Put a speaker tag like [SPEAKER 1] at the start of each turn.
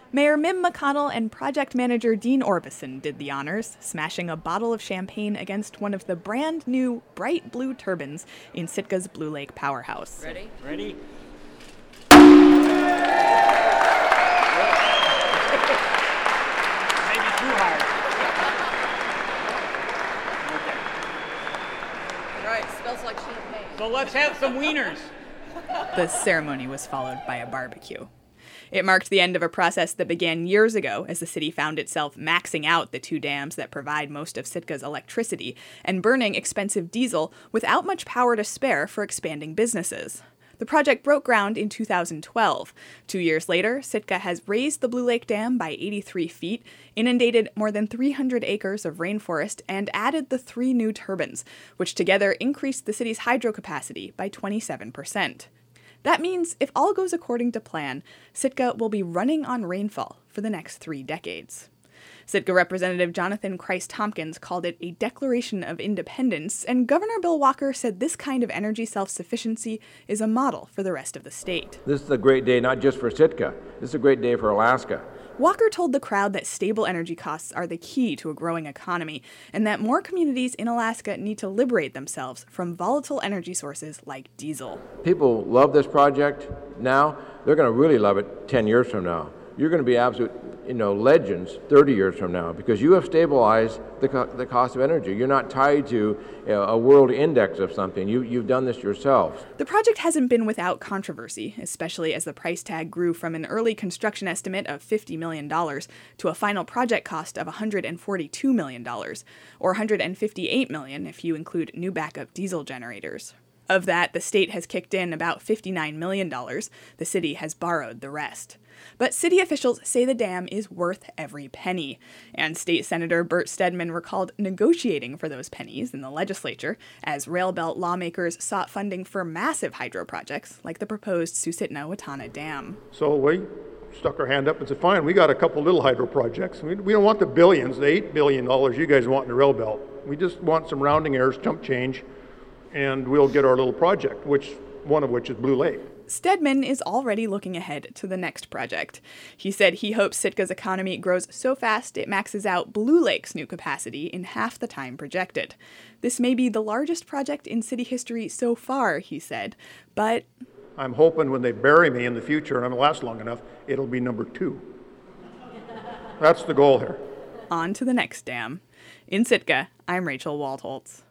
[SPEAKER 1] Mayor Mim McConnell and project manager Dean Orbison did the honors, smashing a bottle of champagne against one of the brand new bright blue turbines in Sitka's Blue Lake powerhouse.
[SPEAKER 2] Ready?
[SPEAKER 3] Ready? Maybe too hard.
[SPEAKER 2] All right, smells like champagne.
[SPEAKER 3] So let's have some wieners.
[SPEAKER 1] The ceremony was followed by a barbecue. It marked the end of a process that began years ago as the city found itself maxing out the two dams that provide most of Sitka's electricity and burning expensive diesel without much power to spare for expanding businesses. The project broke ground in 2012. 2 years later, Sitka has raised the Blue Lake Dam by 83 feet, inundated more than 300 acres of rainforest, and added the 3 new turbines, which together increased the city's hydro capacity by 27%. That means, if all goes according to plan, Sitka will be running on rainfall for the next 3 decades. Sitka Representative Jonathan Christ-Tompkins called it a declaration of independence, and Governor Bill Walker said this kind of energy self-sufficiency is a model for the rest of the state.
[SPEAKER 4] This is a great day not just for Sitka, this is a great day for Alaska.
[SPEAKER 1] Walker told the crowd that stable energy costs are the key to a growing economy, and that more communities in Alaska need to liberate themselves from volatile energy sources like diesel.
[SPEAKER 4] People love this project now. They're going to really love it 10 years from now. You're going to be absolute, legends 30 years from now because you have stabilized the cost of energy. You're not tied to a world index of something. You've done this yourselves.
[SPEAKER 1] The project hasn't been without controversy, especially as the price tag grew from an early construction estimate of $50 million to a final project cost of $142 million, or $158 million if you include new backup diesel generators. Of that, the state has kicked in about $59 million. The city has borrowed the rest. But city officials say the dam is worth every penny. And State Senator Bert Stedman recalled negotiating for those pennies in the legislature as Railbelt lawmakers sought funding for massive hydro projects like the proposed Susitna-Watana Dam.
[SPEAKER 5] So we stuck our hand up and said, fine, we got a couple little hydro projects. We don't want the billions, the $8 billion you guys want in the Railbelt. We just want some rounding errors, chump change, and we'll get our little project, one of which is Blue Lake.
[SPEAKER 1] Stedman is already looking ahead to the next project. He said he hopes Sitka's economy grows so fast it maxes out Blue Lake's new capacity in half the time projected. This may be the largest project in city history so far, he said, but
[SPEAKER 5] I'm hoping when they bury me in the future and I'm last long enough, it'll be number 2. That's the goal here.
[SPEAKER 1] On to the next dam. In Sitka, I'm Rachel Waldholtz.